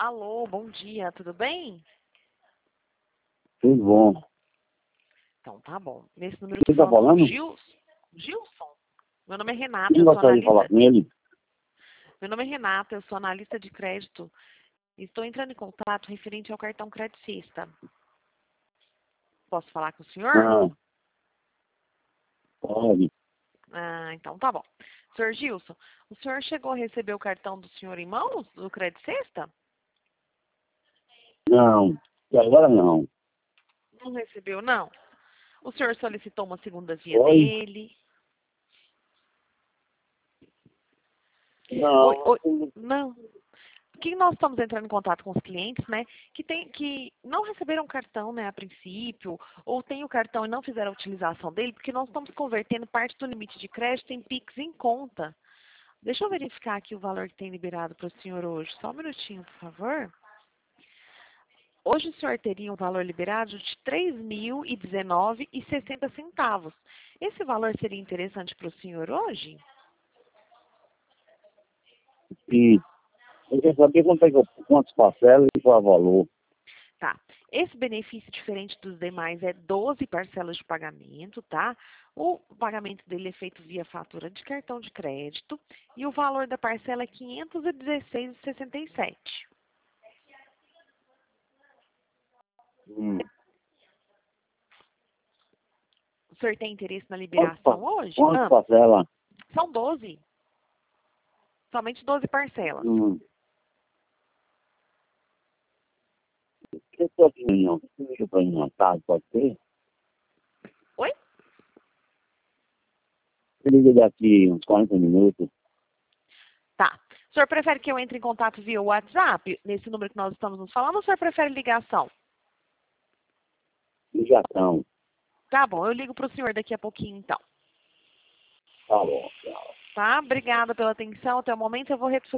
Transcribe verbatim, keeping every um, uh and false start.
Alô, bom dia, tudo bem? Tudo bom. Então tá bom. Nesse número eu tô Quem tá falando com o falando? Gilson. Gilson? Meu nome é Renata, Quem eu sou gostaria de falar analista. com ele? Meu nome é Renata, eu sou analista de crédito. Estou entrando em contato referente ao cartão Credicista. Posso falar com o senhor? Ah, pode. Ah, então tá bom. Senhor Gilson, o senhor chegou a receber o cartão do senhor em mãos, do Credicista? Não, e agora não. Não recebeu, não? O senhor solicitou uma segunda via Oi? nele? Oi, Não, oi, não. Que nós estamos entrando em contato com os clientes, né, que, tem, que não receberam cartão, né, a princípio, ou tem o cartão e não fizeram a utilização dele, porque nós estamos convertendo parte do limite de crédito em Pix em conta. Deixa eu verificar aqui o valor que tem liberado para o senhor hoje. Só um minutinho, por favor. Hoje o senhor teria um valor liberado de três mil e dezenove reais e sessenta centavos. Esse valor seria interessante para o senhor hoje? e eu quero saber quanto é que eu, quantas parcelas e qual é o valor. Tá. Esse benefício, diferente dos demais, é doze parcelas de pagamento, tá? O pagamento dele é feito via fatura de cartão de crédito e o valor da parcela é quinhentos e dezesseis reais e sessenta e sete centavos. Hum. O senhor tem interesse na Quantas, liberação pa- hoje? quantas Ah, parcelas? são doze. Somente doze parcelas. Hum. Eu estou aqui em reunião. Você liga para mim à tarde, pode ser? Oi? Você liga daqui uns quarenta minutos. Tá. O senhor prefere que eu entre em contato via WhatsApp, nesse número que nós estamos nos falando, ou o senhor prefere ligação? Ligação. Tá bom, eu ligo para o senhor daqui a pouquinho, então. Tá bom, tchau. Tá? Obrigada pela atenção. Até o momento eu vou